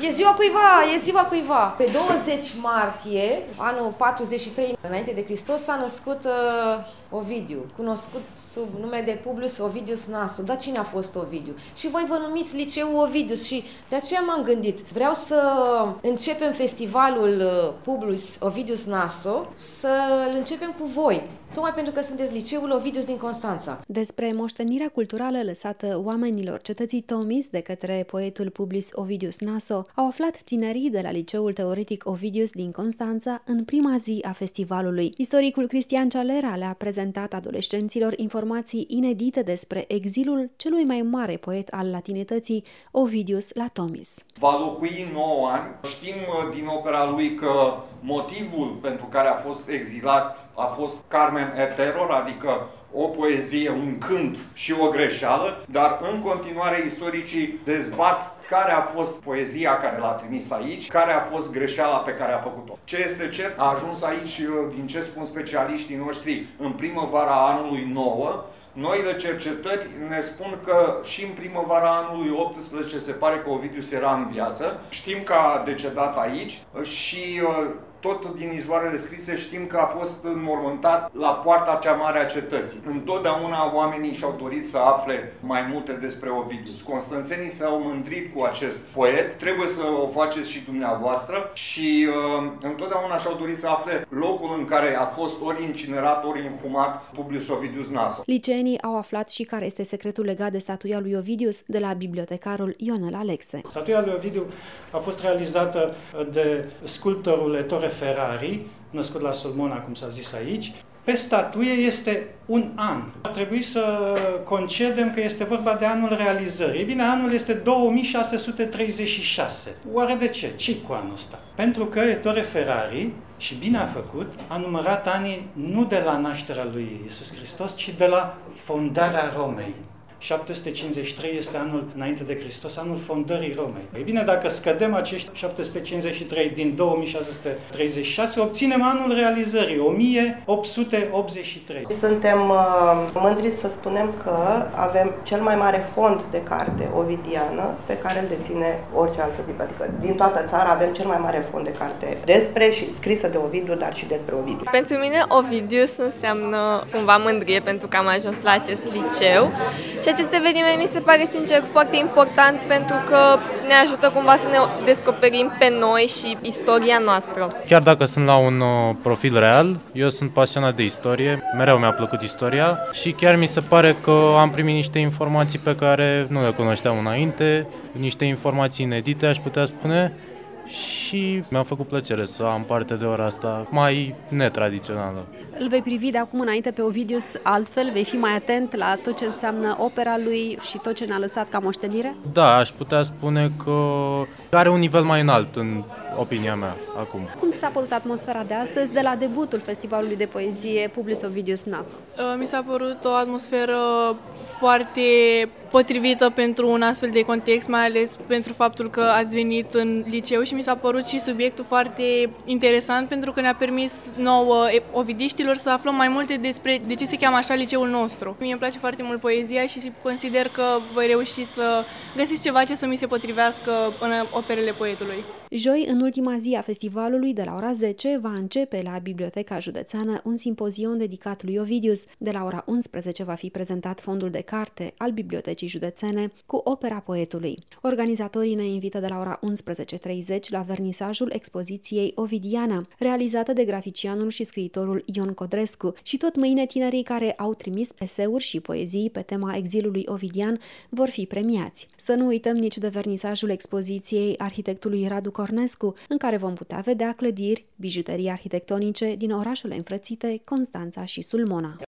E ziua cuiva. Pe 20 martie, anul 43 înainte de Hristos, s-a născut Ovidiu, cunoscut sub nume de Publius Ovidius Naso. Dar cine a fost Ovidiu? Și voi vă numiți Liceul Ovidius și de aceea m-am gândit. Vreau să începem festivalul Publius Ovidius Naso, să-l începem cu voi. Tocmai pentru că sunteți Liceul Ovidius din Constanța. Despre moștenirea culturală lăsată oamenilor cetății Tomis de către poetul Publius Ovidius Naso au aflat tinerii de la Liceul Teoretic Ovidius din Constanța în prima zi a festivalului. Istoricul Cristian Cialera le-a prezentat adolescenților informații inedite despre exilul celui mai mare poet al latinității, Ovidius la Tomis. Va locui 9 ani. Știm din opera lui că motivul pentru care a fost exilat a fost Carmen et Terror, adică o poezie, un cânt și o greșeală, dar în continuare istoricii dezbat care a fost poezia care l-a trimis aici, care a fost greșeala pe care a făcut-o. Ce este cert, a ajuns aici, din ce spun specialiștii noștri, în primăvara anului 9. Noile cercetări ne spun că și în primăvara anului 18 se pare că Ovidius era în viață. Știm că a decedat aici și tot din izvoarele scrise știm că a fost înmormântat la poarta cea mare a cetății. Întotdeauna oamenii și-au dorit să afle mai multe despre Ovidius. Constanțenii s-au mândrit cu acest poet, trebuie să o faceți și dumneavoastră și întotdeauna și-au dorit să afle locul în care a fost ori incinerat, ori inhumat Publius Ovidius Naso. Liceenii au aflat și care este secretul legat de statuia lui Ovidius de la bibliotecarul Ionel Alexe. Statuia lui Ovidiu a fost realizată de sculptorul Ettore Ferrari, născut la Sulmona, cum s-a zis aici. Pe statuie este un an. Ar trebui să concedem că este vorba de anul realizării. Ei bine, anul este 2636. Oare de ce? Ce-i cu anul ăsta? Pentru că Ettore Ferrari, și bine a făcut, a numărat anii nu de la nașterea lui Iisus Hristos, ci de la fondarea Romei. 753 este anul înainte de Hristos, anul fondării Romei. Ei bine, dacă scădem acești 753 din 2636, obținem anul realizării, 1883. Suntem mândri să spunem că avem cel mai mare fond de carte ovidiană pe care îl deține orice altă bibliotecă. Din toată țara avem cel mai mare fond de carte despre și scrisă de Ovidiu, dar și despre Ovidiu. Pentru mine Ovidius înseamnă cumva mândrie pentru că am ajuns la acest liceu. Și acest eveniment mi se pare sincer foarte important pentru că ne ajută cumva să ne descoperim pe noi și istoria noastră. Chiar dacă sunt la un profil real, eu sunt pasionat de istorie, mereu mi-a plăcut istoria și chiar mi se pare că am primit niște informații pe care nu le cunoșteam înainte, niște informații inedite, aș putea spune, și mi-a făcut plăcere să am parte de ora asta mai netradițională. Îl vei privi de acum înainte pe Ovidius altfel? Vei fi mai atent la tot ce înseamnă opera lui și tot ce ne-a lăsat ca moștenire? Da, aș putea spune că are un nivel mai înalt în opinia mea acum. Cum s-a părut atmosfera de astăzi de la debutul festivalului de poezie Publius Ovidius Naso? Mi s-a părut o atmosferă foarte potrivită pentru un astfel de context, mai ales pentru faptul că ați venit în liceu și mi s-a părut și subiectul foarte interesant pentru că ne-a permis nouă ovidiștilor să aflăm mai multe despre de ce se cheamă așa liceul nostru. Mie îmi place foarte mult poezia și consider că voi reuși să găsiți ceva ce să mi se potrivească în operele poetului. Joi, în ultima zi a festivalului, de la ora 10, va începe la Biblioteca Județeană un simpozion dedicat lui Ovidius. De la ora 11 va fi prezentat fondul de carte al Bibliotecii Județene cu opera poetului. Organizatorii ne invită de la ora 11:30 la vernisajul expoziției Ovidiana, realizată de graficianul și scriitorul Ion Codrescu, și tot mâine tinerii care au trimis eseuri și poezii pe tema exilului ovidian vor fi premiați. Să nu uităm nici de vernisajul expoziției arhitectului Radu Cornescu, în care vom putea vedea clădiri, bijuterii arhitectonice din orașele înfrățite Constanța și Sulmona.